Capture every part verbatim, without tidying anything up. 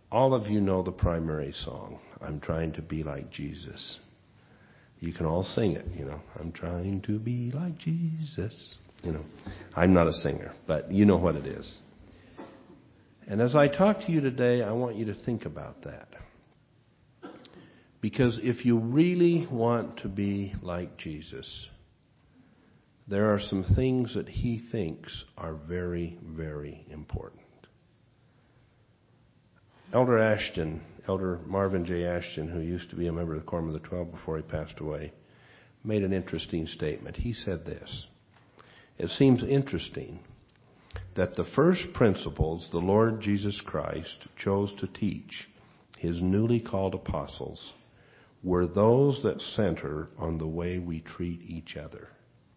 all of you know the primary song, I'm Trying to Be Like Jesus. You can all sing it, you know. I'm trying to be like Jesus. You know, I'm not a singer, but you know what it is. And as I talk to you today, I want you to think about that. Because if you really want to be like Jesus, there are some things that he thinks are very, very important. Elder Ashton, Elder Marvin J. Ashton, who used to be a member of the Quorum of the Twelve before he passed away, made an interesting statement. He said this: it seems interesting that the first principles the Lord Jesus Christ chose to teach his newly called apostles were those that center on the way we treat each other.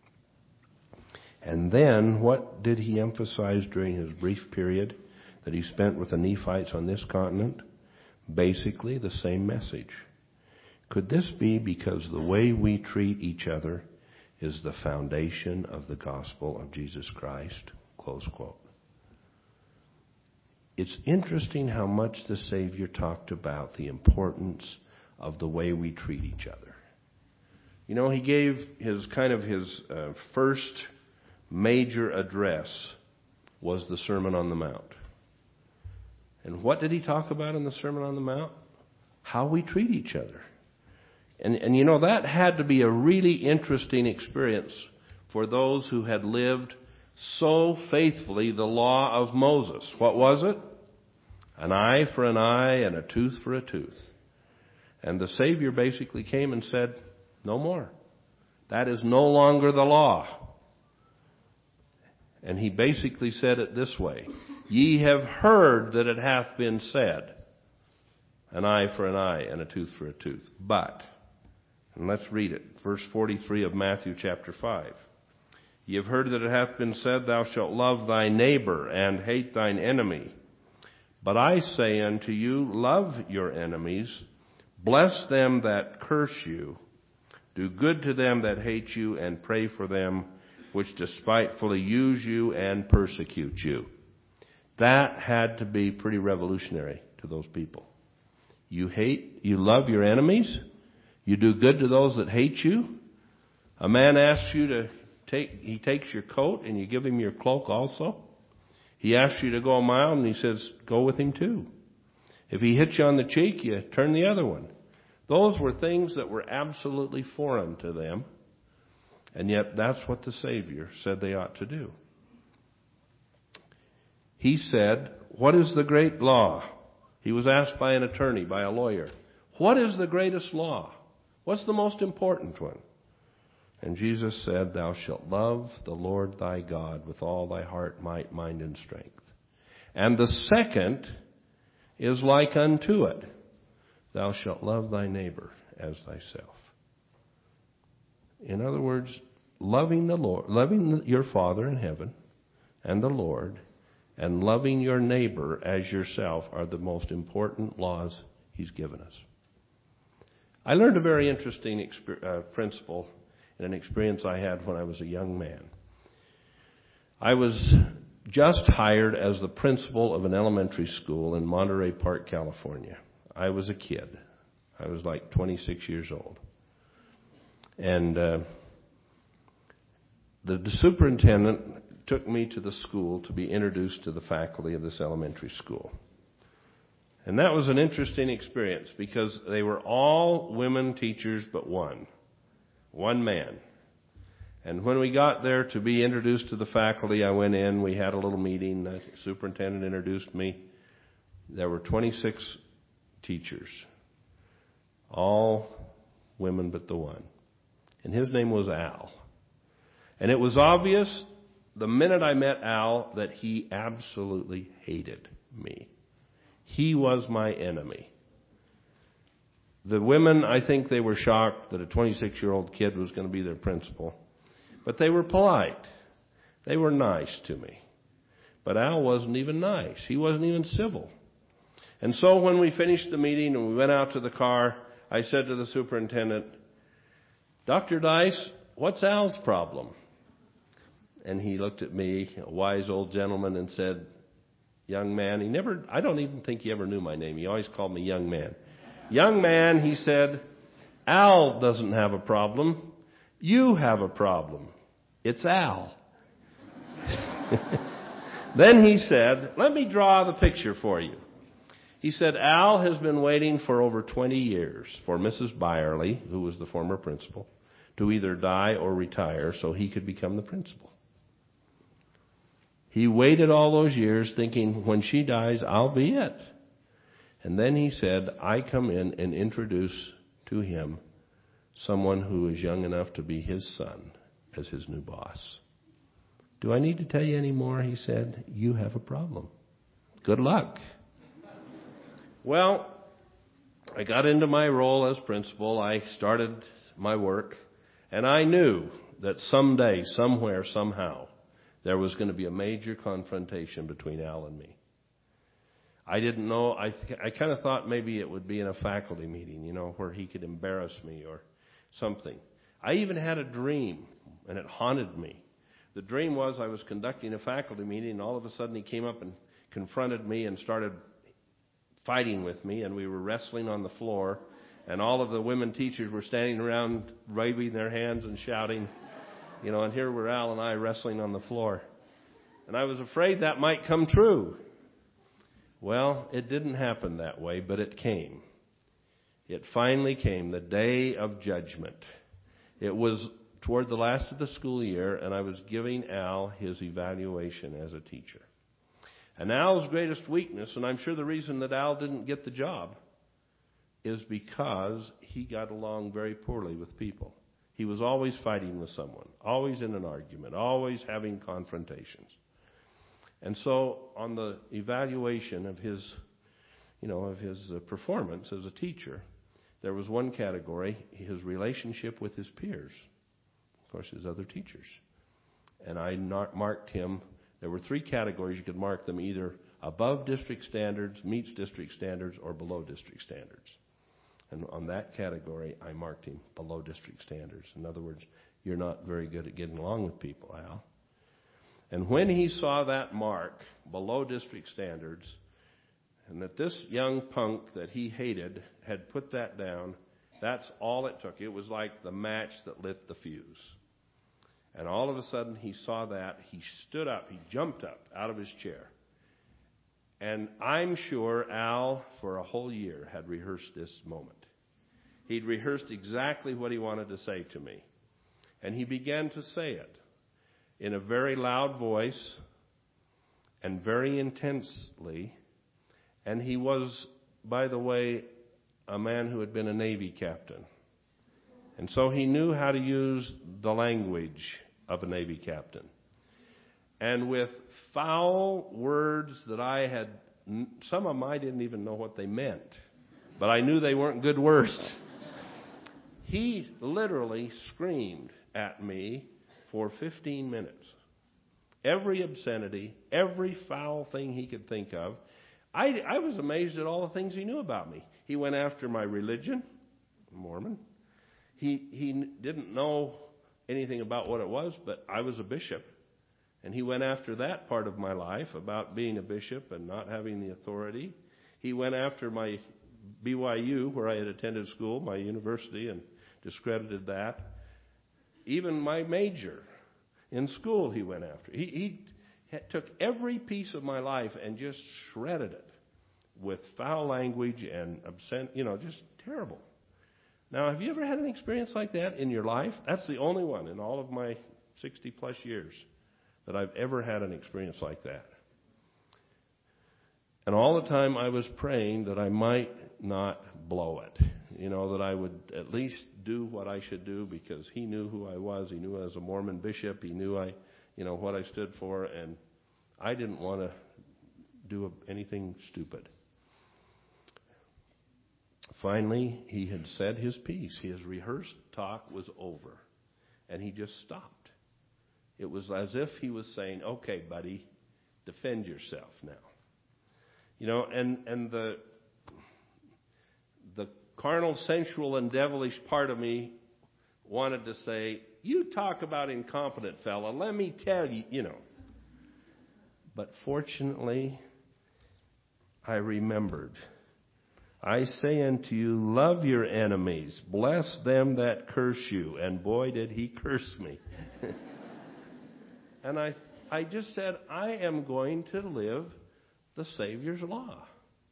And then, what did he emphasize during his brief period that he spent with the Nephites on this continent? Basically, the same message. Could this be because the way we treat each other is the foundation of the gospel of Jesus Christ? Close quote. It's interesting how much the Savior talked about the importance of the way we treat each other. You know, he gave his kind of his uh, first major address was the Sermon on the Mount. And what did he talk about in the Sermon on the Mount? How we treat each other. And, and you know, that had to be a really interesting experience for those who had lived so faithfully the law of Moses. What was it? An eye for an eye and a tooth for a tooth. And the Savior basically came and said, no more. That is no longer the law. And he basically said it this way: ye have heard that it hath been said, an eye for an eye and a tooth for a tooth. But, and let's read it, verse forty-three of Matthew chapter five. Ye have heard that it hath been said, thou shalt love thy neighbor and hate thine enemy. But I say unto you, love your enemies, bless them that curse you, do good to them that hate you, and pray for them which despitefully use you and persecute you. That had to be pretty revolutionary to those people. You hate, you love your enemies, you do good to those that hate you. A man asks you to take, he takes your coat and you give him your cloak also. He asks you to go a mile and he says, go with him too. If he hits you on the cheek, you turn the other one. Those were things that were absolutely foreign to them. And yet that's what the Savior said they ought to do. He said, what is the great law? He was asked by an attorney, by a lawyer, what is the greatest law? What's the most important one? And Jesus said, thou shalt love the Lord thy God with all thy heart, might, mind, and strength. And the second is like unto it. Thou shalt love thy neighbor as thyself. In other words, loving the Lord, loving your Father in heaven and the Lord, and loving your neighbor as yourself are the most important laws he's given us. I learned a very interesting exp- uh, principle in an experience I had when I was a young man. I was just hired as the principal of an elementary school in Monterey Park, California. I was a kid. I was like twenty-six years old. And uh, the, the superintendent took me to the school to be introduced to the faculty of this elementary school. And that was an interesting experience because they were all women teachers but one. One man. And when we got there to be introduced to the faculty, I went in, we had a little meeting, the superintendent introduced me. There were twenty-six teachers. All women but the one. And his name was Al. And it was obvious the minute I met Al that he absolutely hated me. He was my enemy. The women, I think they were shocked that a twenty-six-year-old kid was going to be their principal. But they were polite. They were nice to me. But Al wasn't even nice. He wasn't even civil. And so when we finished the meeting and we went out to the car, I said to the superintendent, Doctor Dice, what's Al's problem? And he looked at me, a wise old gentleman, and said, young man. He never, I don't even think he ever knew my name. He always called me young man. Young man, he said, Al doesn't have a problem. You have a problem. It's Al. Then he said, let me draw the picture for you. He said, Al has been waiting for over twenty years for Missus Byerly, who was the former principal, to either die or retire so he could become the principal. He waited all those years thinking, when she dies, I'll be it. And then he said, I come in and introduce to him someone who is young enough to be his son as his new boss. Do I need to tell you any more? He said, you have a problem. Good luck. Well, I got into my role as principal. I started my work, and I knew that someday, somewhere, somehow, there was going to be a major confrontation between Al and me. I didn't know. I th- I kind of thought maybe it would be in a faculty meeting, you know, where he could embarrass me or something. I even had a dream, and it haunted me. The dream was I was conducting a faculty meeting, and all of a sudden he came up and confronted me and started fighting with me, and we were wrestling on the floor, and all of the women teachers were standing around waving their hands and shouting, you know, and here were Al and I wrestling on the floor. And I was afraid that might come true. Well, it didn't happen that way, but it came. It finally came, the day of judgment. It was toward the last of the school year, and I was giving Al his evaluation as a teacher. And Al's greatest weakness, and I'm sure the reason that Al didn't get the job, is because he got along very poorly with people. He was always fighting with someone, always in an argument, always having confrontations. And so on the evaluation of his, you know, of his uh, performance as a teacher, there was one category, his relationship with his peers, of course, his other teachers. And I marked him. There were three categories. You could mark them either above district standards, meets district standards, or below district standards. And on that category, I marked him below district standards. In other words, you're not very good at getting along with people, Al. And when he saw that mark, below district standards, and that this young punk that he hated had put that down, that's all it took. It was like the match that lit the fuse. And all of a sudden he saw that. He stood up. He jumped up out of his chair. And I'm sure Al, for a whole year, had rehearsed this moment. He'd rehearsed exactly what he wanted to say to me. And he began to say it in a very loud voice and very intensely. And he was, by the way, a man who had been a Navy captain. And so he knew how to use the language of a Navy captain. And with foul words that I had, some of them I didn't even know what they meant, but I knew they weren't good words. He literally screamed at me for fifteen minutes. Every obscenity, every foul thing he could think of. I, I was amazed at all the things he knew about me. He went after my religion, Mormon. He he didn't know anything about what it was, but I was a bishop. And he went after that part of my life about being a bishop and not having the authority. He went after my B Y U, where I had attended school, my university, and discredited that. Even my major in school he went after. He, he took every piece of my life and just shredded it with foul language and obscene, you know, just terrible. Now, have you ever had an experience like that in your life? That's the only one in all of my sixty plus years that I've ever had an experience like that. And all the time I was praying that I might not blow it. You know, that I would at least do what I should do, because he knew who I was. He knew I was a Mormon bishop. He knew I, you know, what I stood for. And I didn't want to do anything stupid. Finally, he had said his piece. His rehearsed talk was over. And he just stopped. It was as if he was saying, okay, buddy, defend yourself now. You know, and, and the the carnal, sensual, and devilish part of me wanted to say, you talk about incompetent fella, let me tell you, you know. But fortunately, I remembered. I say unto you, love your enemies, bless them that curse you. And boy, did he curse me. And I, I just said, I am going to live the Savior's law.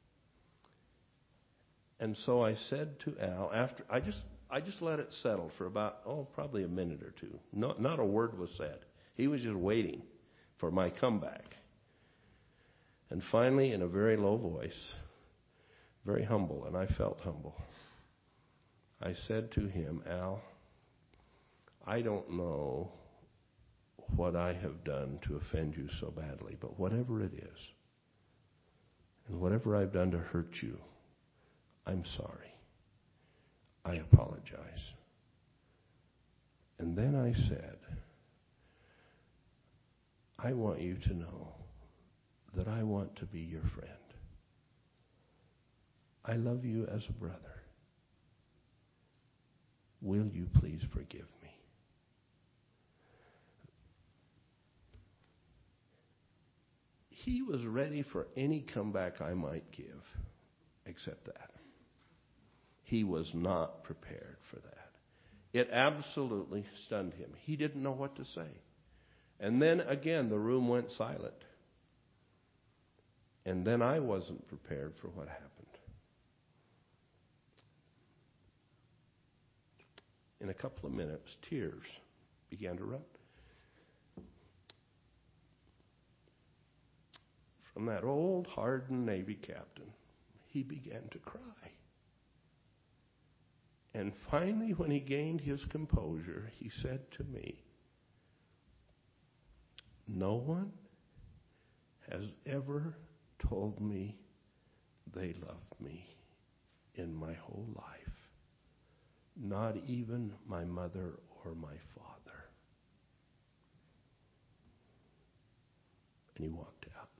And so I said to Al, after I just I just let it settle for about, oh, probably a minute or two. No, not a word was said. He was just waiting for my comeback. And finally, in a very low voice, very humble, and I felt humble, I said to him, Al, I don't know what I have done to offend you so badly, but whatever it is, and whatever I've done to hurt you, I'm sorry. I apologize. And then I said, I want you to know that I want to be your friend. I love you as a brother. Will you please forgive me? He was ready for any comeback I might give, except that. He was not prepared for that. It absolutely stunned him. He didn't know what to say. And then again, the room went silent. And then I wasn't prepared for what happened. In a couple of minutes, tears began to run. From that old hardened Navy captain, he began to cry. And finally, when he gained his composure, he said to me, no one has ever told me they loved me in my whole life. Not even my mother or my father. And he walked out.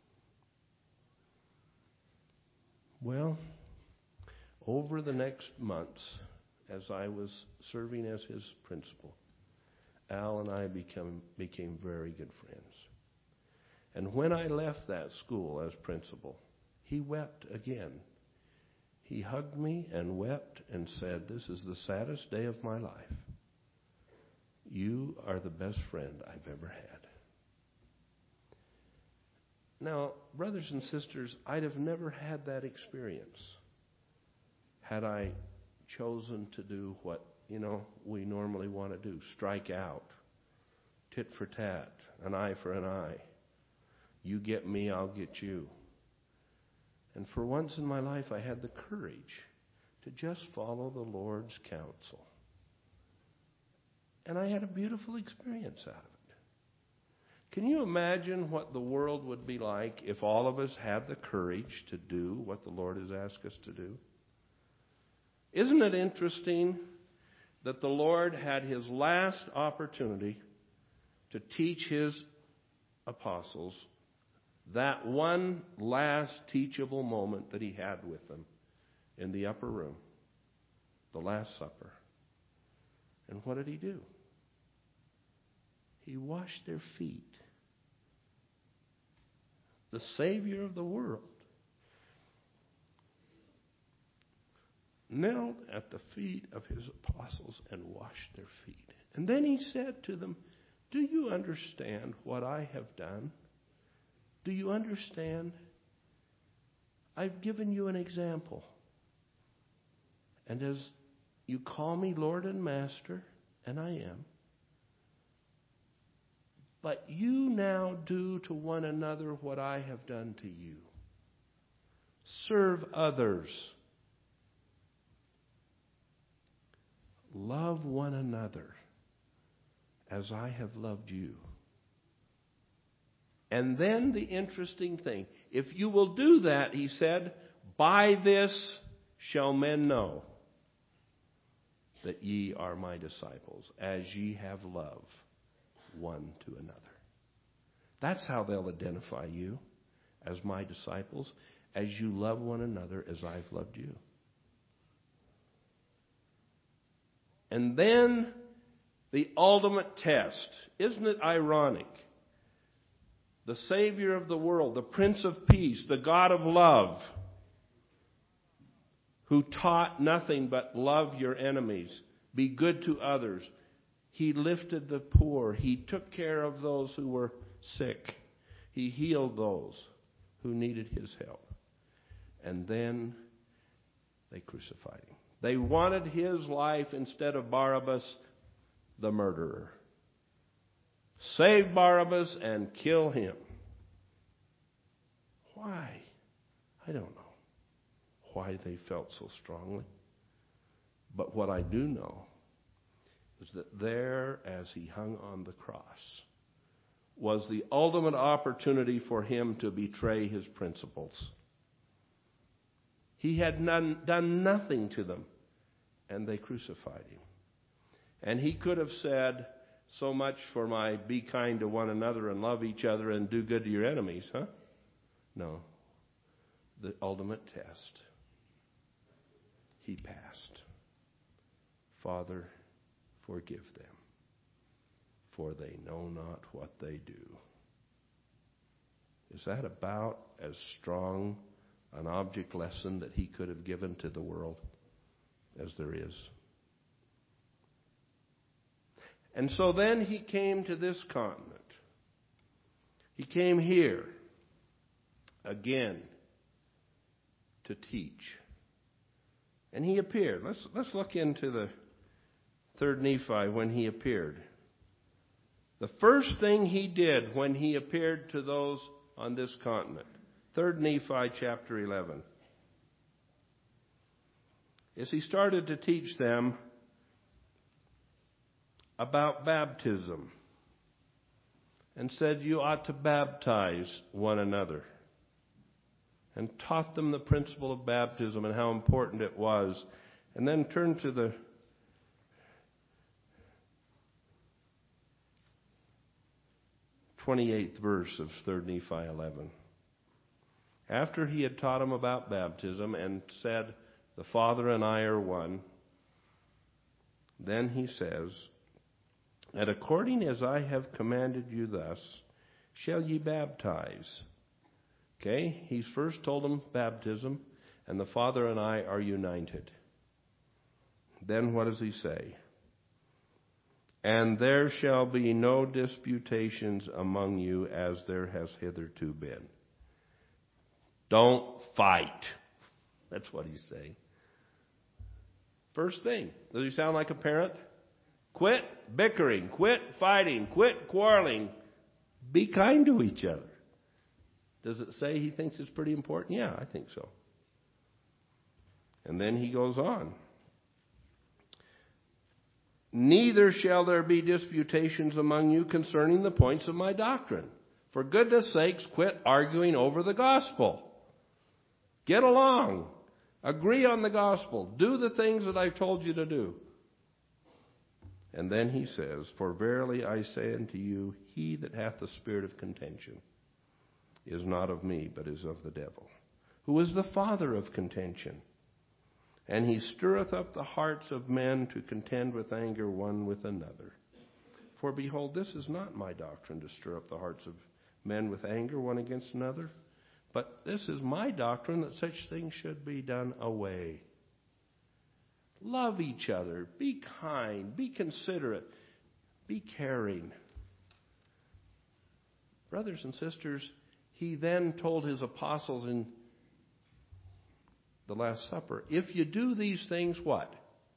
Well, over the next months, as I was serving as his principal, Al and I became, became very good friends. And when I left that school as principal, he wept again. He hugged me and wept and said, this is the saddest day of my life. You are the best friend I've ever had. Now, brothers and sisters, I'd have never had that experience had I chosen to do what, you know, we normally want to do. Strike out. Tit for tat. An eye for an eye. You get me, I'll get you. And for once in my life, I had the courage to just follow the Lord's counsel. And I had a beautiful experience out of it. Can you imagine what the world would be like if all of us had the courage to do what the Lord has asked us to do? Isn't it interesting that the Lord had his last opportunity to teach his apostles that one last teachable moment that he had with them in the upper room, the Last Supper. And what did he do? He washed their feet. The Savior of the world knelt at the feet of his apostles and washed their feet. And then he said to them, do you understand what I have done? Do you understand? I've given you an example. And as you call me Lord and Master, and I am, but you now do to one another what I have done to you. Serve others. Love one another as I have loved you. And then the interesting thing, if you will do that, he said, by this shall men know that ye are my disciples, as ye have love one to another. That's how they'll identify you as my disciples, as you love one another as I've loved you. And then the ultimate test. Isn't it ironic the Savior of the world, the Prince of Peace, the God of love, who taught nothing but love your enemies, be good to others. He lifted the poor. He took care of those who were sick. He healed those who needed his help. And then they crucified him. They wanted his life instead of Barabbas, the murderer. Save Barabbas and kill him. Why? I don't know why they felt so strongly. But what I do know is that there, as he hung on the cross, was the ultimate opportunity for him to betray his principles. He had none, done nothing to them, and they crucified him. And he could have said, so much for my be kind to one another and love each other and do good to your enemies, huh? No. The ultimate test. He passed. Father, forgive them, for they know not what they do. Is that about as strong an object lesson that he could have given to the world as there is? And so then he came to this continent. He came here again to teach. And he appeared. Let's, let's look into the third Nephi when he appeared. The first thing he did when he appeared to those on this continent, third Nephi chapter eleven, is he started to teach them about baptism and said you ought to baptize one another, and taught them the principle of baptism and how important it was. And then turned to the twenty-eighth verse of third Nephi eleven. After he had taught them about baptism and said, the Father and I are one, then he says, and according as I have commanded you thus, shall ye baptize. Okay, he's first told them baptism, and the Father and I are united. Then what does he say? And there shall be no disputations among you as there has hitherto been. Don't fight. That's what he's saying. First thing, does he sound like a parent? Quit bickering, quit fighting, quit quarreling. Be kind to each other. Does it say he thinks it's pretty important? Yeah, I think so. And then he goes on. Neither shall there be disputations among you concerning the points of my doctrine. For goodness sakes, quit arguing over the gospel. Get along. Agree on the gospel. Do the things that I've told you to do. And then he says, for verily I say unto you, he that hath the spirit of contention is not of me, but is of the devil, who is the father of contention. And he stirreth up the hearts of men to contend with anger one with another. For behold, this is not my doctrine, to stir up the hearts of men with anger one against another, but this is my doctrine, that such things should be done away. Love each other. Be kind. Be considerate. Be caring. Brothers and sisters, he then told his apostles in the Last Supper, if you do these things, what?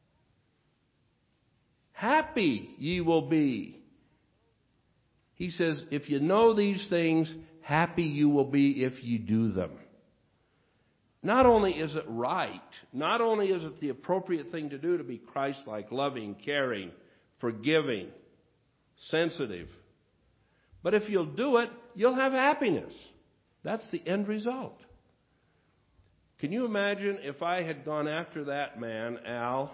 Happy ye will be. He says, if you know these things, happy you will be if you do them. Not only is it right, not only is it the appropriate thing to do to be Christ-like, loving, caring, forgiving, sensitive, but if you'll do it, you'll have happiness. That's the end result. Can you imagine if I had gone after that man, Al,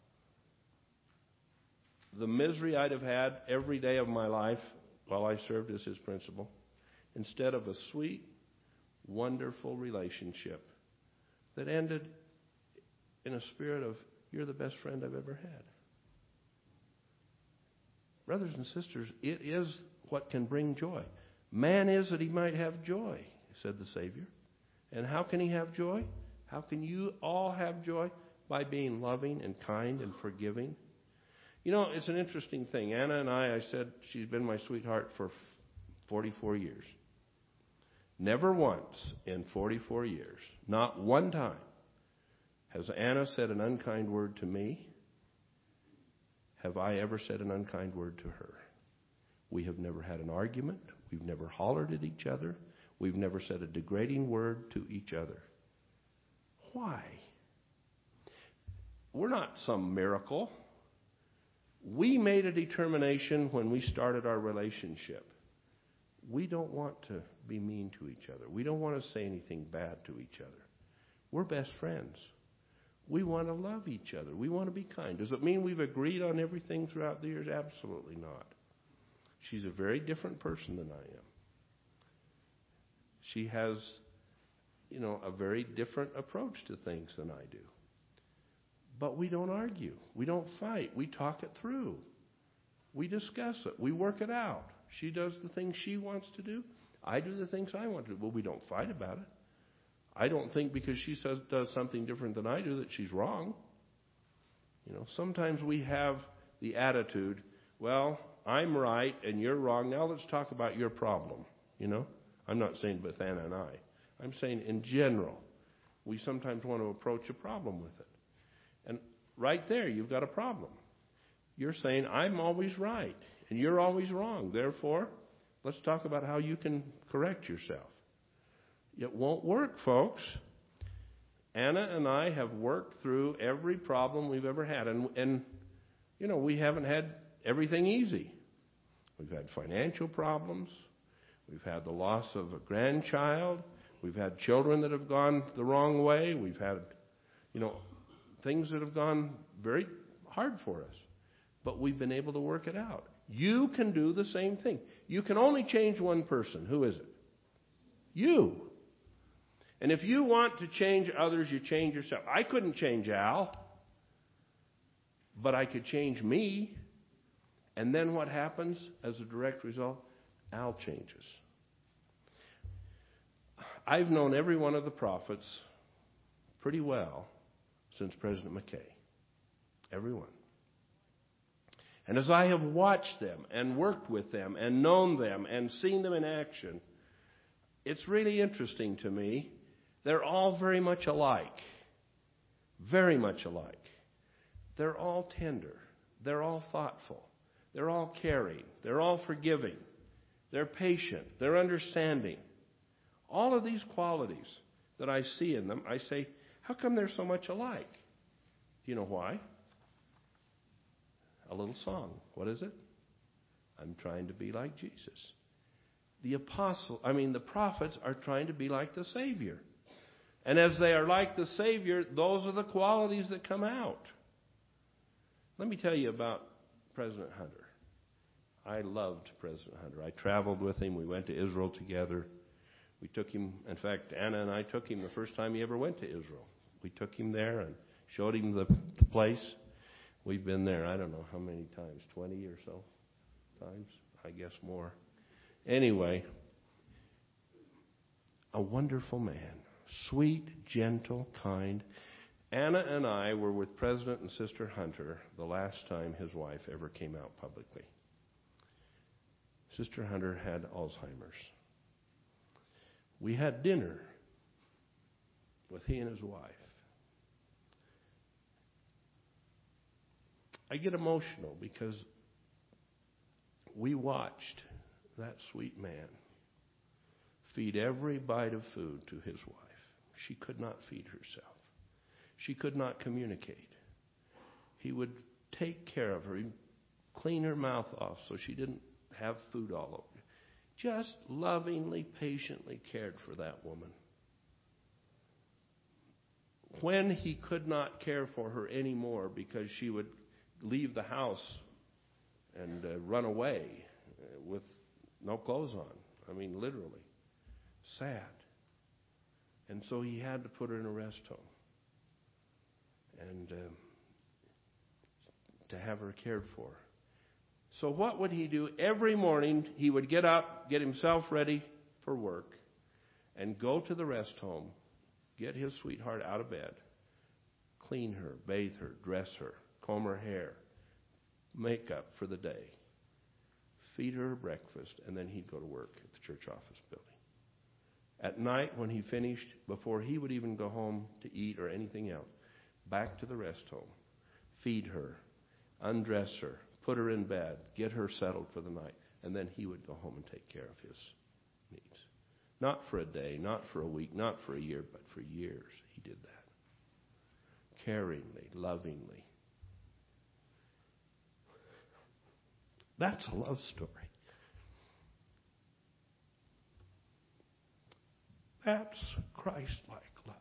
the misery I'd have had every day of my life while I served as his principal, instead of a sweet, wonderful relationship that ended in a spirit of, you're the best friend I've ever had. Brothers and sisters, it is what can bring joy. Man is that he might have joy, said the Savior. And how can he have joy? How can you all have joy? By being loving and kind and forgiving. You know, it's an interesting thing. Anna and I, I said she's been my sweetheart for forty-four years. Never once in forty-four years, not one time, has Anna said an unkind word to me. Have I ever said an unkind word to her? We have never had an argument. We've never hollered at each other. We've never said a degrading word to each other. Why? We're not some miracle. We made a determination when we started our relationship. We don't want to be mean to each other. We don't want to say anything bad to each other. We're best friends. We want to love each other. We want to be kind. Does it mean we've agreed on everything throughout the years? Absolutely not. She's a very different person than I am. She has, you know, a very different approach to things than I do. But we don't argue. We don't fight. We talk it through. We discuss it. We work it out. She does the things she wants to do. I do the things I want to do. Well, we don't fight about it. I don't think because she says does something different than I do that she's wrong. You know, sometimes we have the attitude, well, I'm right and you're wrong. Now let's talk about your problem. You know, I'm not saying with Anna and I. I'm saying in general, we sometimes want to approach a problem with it. And right there, you've got a problem. You're saying, I'm always right and you're always wrong. Therefore, let's talk about how you can correct yourself. It won't work, folks. Anna and I have worked through every problem we've ever had. And, and, you know, we haven't had everything easy. We've had financial problems. We've had the loss of a grandchild. We've had children that have gone the wrong way. We've had, you know, things that have gone very hard for us. But we've been able to work it out. You can do the same thing. You can only change one person. Who is it? You. And if you want to change others, you change yourself. I couldn't change Al, but I could change me. And then what happens as a direct result? Al changes. I've known every one of the prophets pretty well since President McKay. Everyone. And as I have watched them and worked with them and known them and seen them in action, it's really interesting to me. They're all very much alike. Very much alike. They're all tender. They're all thoughtful. They're all caring. They're all forgiving. They're patient. They're understanding. All of these qualities that I see in them, I say, how come they're so much alike? Do you know why? A little song. What is it? I'm trying to be like Jesus. The apostle, I mean the prophets are trying to be like the Savior. And as they are like the Savior, those are the qualities that come out. Let me tell you about President Hunter. I loved President Hunter. I traveled with him. We went to Israel together. We took him, in fact, Anna and I took him the first time he ever went to Israel. We took him there and showed him the, the place. We've been there, I don't know how many times, twenty or so times, I guess more. Anyway, a wonderful man. Sweet, gentle, kind. Anna and I were with President and Sister Hunter the last time his wife ever came out publicly. Sister Hunter had Alzheimer's. We had dinner with he and his wife. I get emotional because we watched that sweet man feed every bite of food to his wife. She could not feed herself. She could not communicate. He would take care of her. He'd clean her mouth off so she didn't have food all over. Just lovingly, patiently cared for that woman. When he could not care for her anymore because she would leave the house and uh, run away uh, with no clothes on. I mean, literally. Sad. And so he had to put her in a rest home. And uh, to have her cared for. So what would he do? Every morning he would get up, get himself ready for work, and go to the rest home, get his sweetheart out of bed, clean her, bathe her, dress her, comb her hair, make up for the day, feed her breakfast, and then he'd go to work at the church office building. At night, when he finished, before he would even go home to eat or anything else, back to the rest home, feed her, undress her, put her in bed, get her settled for the night, and then he would go home and take care of his needs. Not for a day, not for a week, not for a year, but for years he did that. Caringly, lovingly. That's a love story. That's Christ-like love.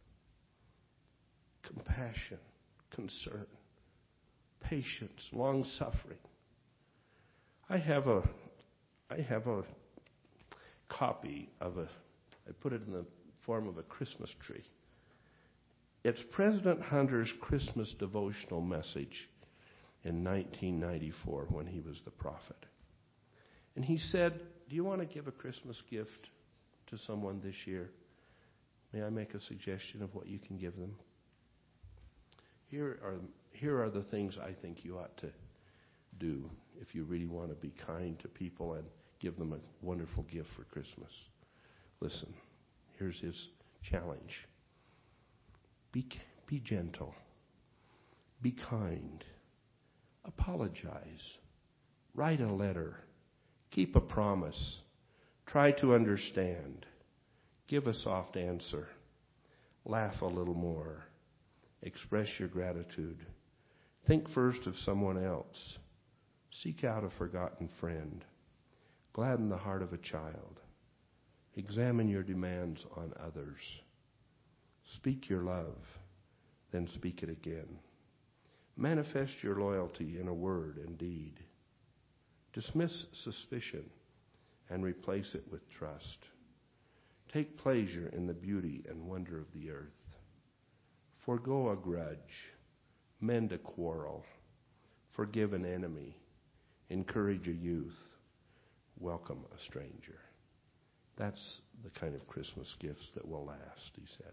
Compassion, concern, patience, long-suffering. I have a, I have a copy of a, I put it in the form of a Christmas tree. It's President Hunter's Christmas devotional message in nineteen ninety-four when he was the prophet. And he said, do you want to give a Christmas gift to someone this year? May I make a suggestion of what you can give them? Here are, here are the things I think you ought to do if you really want to be kind to people and give them a wonderful gift for Christmas. Listen, here's his challenge. Be, be gentle. Be kind. Apologize. Write a letter. Keep a promise. Try to understand. Give a soft answer. Laugh a little more. Express your gratitude. Think first of someone else. Seek out a forgotten friend. Gladden the heart of a child. Examine your demands on others. Speak your love, then speak it again. Manifest your loyalty in a word and deed. Dismiss suspicion and replace it with trust. Take pleasure in the beauty and wonder of the earth. Forgo a grudge. Mend a quarrel. Forgive an enemy. Encourage a youth. Welcome a stranger. That's the kind of Christmas gifts that will last, he said.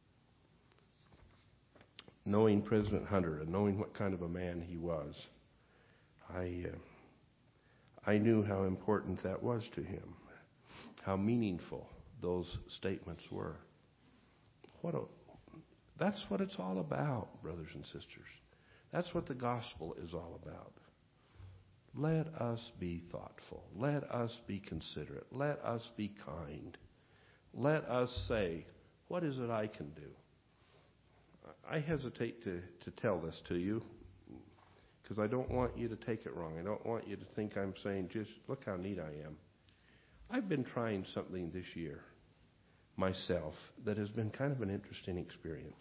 Knowing President Hunter and knowing what kind of a man he was, I uh, I knew how important that was to him, how meaningful those statements were. What a, that's what it's all about, brothers and sisters. That's what the gospel is all about. Let us be thoughtful. Let us be considerate. Let us be kind. Let us say, what is it I can do? I hesitate to, to tell this to you because I don't want you to take it wrong. I don't want you to think I'm saying, just look how neat I am. I've been trying something this year myself that has been kind of an interesting experience.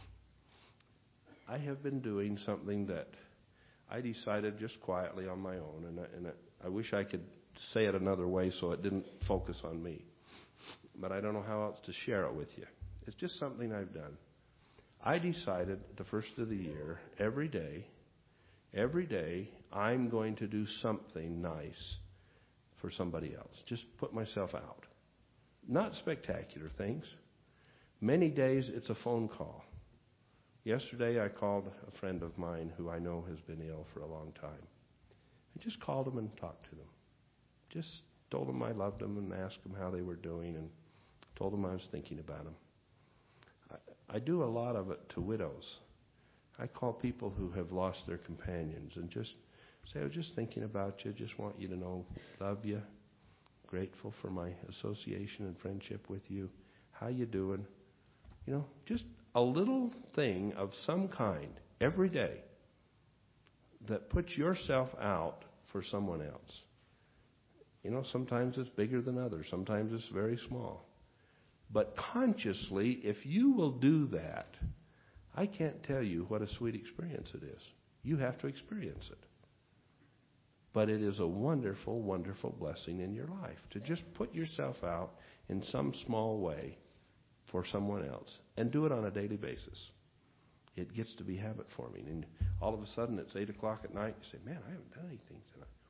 I have been doing something that I decided just quietly on my own, and, I, and I, I wish I could say it another way so it didn't focus on me. But I don't know how else to share it with you. It's just something I've done. I decided at the first of the year, every day, every day, I'm going to do something nice for somebody else. Just put myself out. Not spectacular things. Many days it's a phone call. Yesterday I called a friend of mine who I know has been ill for a long time. I just called him and talked to them. Just told them I loved them and asked them how they were doing and told them I was thinking about them. I, I do a lot of it to widows. I call people who have lost their companions and just say, I was just thinking about you, just want you to know, love you, grateful for my association and friendship with you. How you doing? You know, just a little thing of some kind every day that puts yourself out for someone else. You know, sometimes it's bigger than others. Sometimes it's very small. But consciously, if you will do that, I can't tell you what a sweet experience it is. You have to experience it. But it is a wonderful, wonderful blessing in your life to just put yourself out in some small way for someone else and do it on a daily basis. It gets to be habit forming. And all of a sudden it's eight o'clock at night. You say, man, I haven't done anything tonight.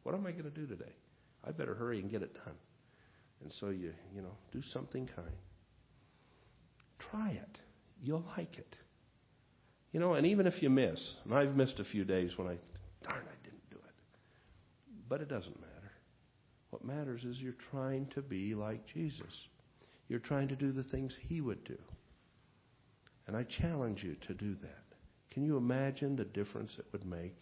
What am I going to do today? I better hurry and get it done. And so you, you know, do something kind. Try it. You'll like it. You know, and even if you miss, and I've missed a few days when I, darn, I didn't do it. But it doesn't matter. What matters is you're trying to be like Jesus. You're trying to do the things He would do. And I challenge you to do that. Can you imagine the difference it would make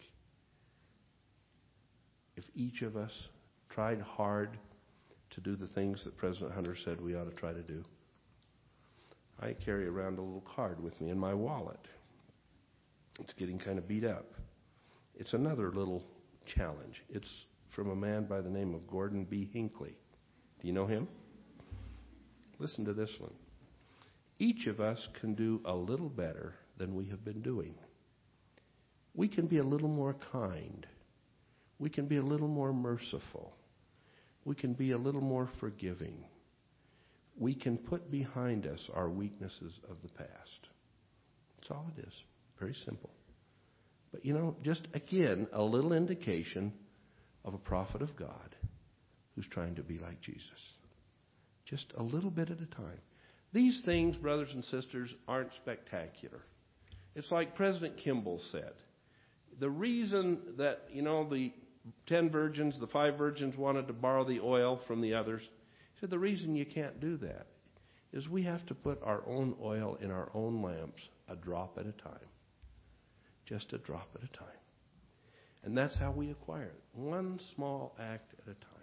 if each of us tried hard to do the things that President Hunter said we ought to try to do? I carry around a little card with me in my wallet. It's getting kind of beat up. It's another little challenge. It's from a man by the name of Gordon B. Hinckley. Do you know him? Listen to this one. Each of us can do a little better than we have been doing. We can be a little more kind. We can be a little more merciful. We can be a little more forgiving. We can put behind us our weaknesses of the past. That's all it is. Very simple. But you know, just again, a little indication of a prophet of God who's trying to be like Jesus. Just a little bit at a time. These things, brothers and sisters, aren't spectacular. It's like President Kimball said. The reason that, you know, the ten virgins, the five virgins wanted to borrow the oil from the others, he said the reason you can't do that is we have to put our own oil in our own lamps a drop at a time. Just a drop at a time. And that's how we acquire it. One small act at a time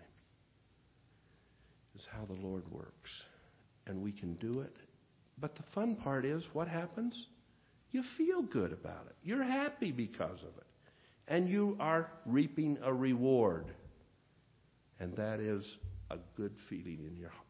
is how the Lord works. And we can do it. But the fun part is, what happens? You feel good about it. You're happy because of it. And you are reaping a reward. And that is a good feeling in your heart.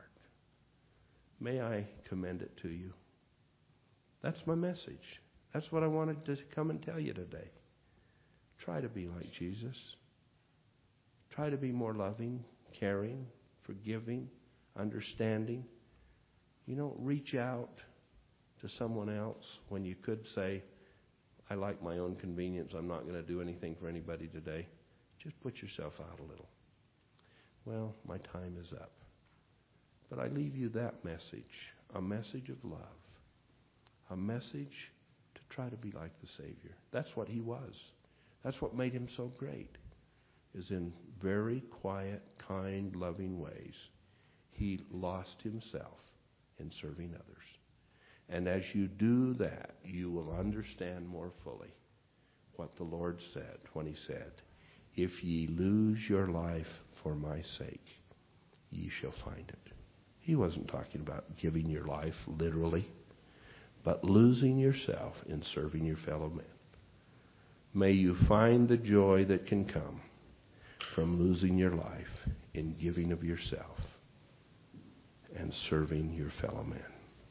May I commend it to you. That's my message. That's what I wanted to come and tell you today. Try to be like Jesus. Try to be more loving, caring, forgiving, understanding. You know, reach out to someone else when you could say, I like my own convenience. I'm not going to do anything for anybody today. Just put yourself out a little. Well, my time is up. But I leave you that message, a message of love, a message to try to be like the Savior. That's what He was. That's what made Him so great, is in very quiet, kind, loving ways, He lost Himself in serving others. And as you do that, you will understand more fully what the Lord said when He said, if ye lose your life for my sake, ye shall find it. He wasn't talking about giving your life literally, but losing yourself in serving your fellow man. May you find the joy that can come from losing your life in giving of yourself and serving your fellow man.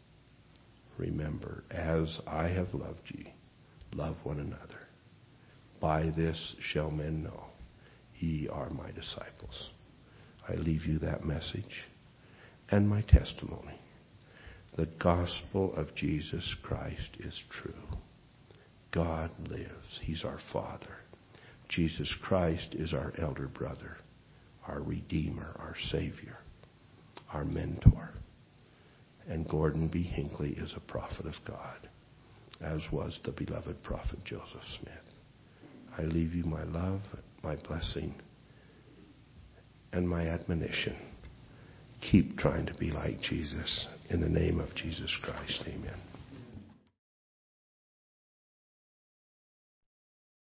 Remember, as I have loved ye, love one another. By this shall men know ye are my disciples. I leave you that message and my testimony. The gospel of Jesus Christ is true. God lives. He's our Father. Jesus Christ is our elder brother, our Redeemer, our Savior, our mentor. And Gordon B. Hinckley is a prophet of God, as was the beloved prophet Joseph Smith. I leave you my love, my blessing, and my admonition. Keep trying to be like Jesus. In the name of Jesus Christ, amen.